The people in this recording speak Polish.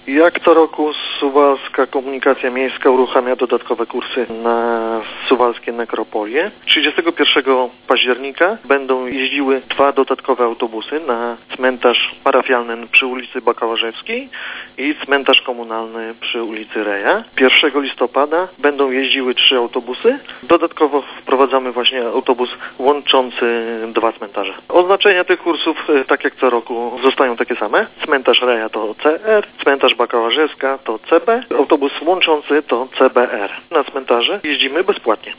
Jak co roku Suwalska Komunikacja Miejska uruchamia dodatkowe kursy na suwalskie nekropolie. 31 października będą jeździły 2 dodatkowe autobusy na cmentarz parafialny przy ulicy Bakałażewskiej i cmentarz komunalny przy ulicy Reja. 1 listopada będą jeździły 3 autobusy. Dodatkowo wprowadzamy właśnie autobus łączący 2 cmentarze. Oznaczenia tych kursów, tak jak co roku, zostają takie same. Cmentarz Reja to CR, cmentarz Bakałażewska to CB, autobus łączący to CBR. Na cmentarze jeździmy bezpłatnie.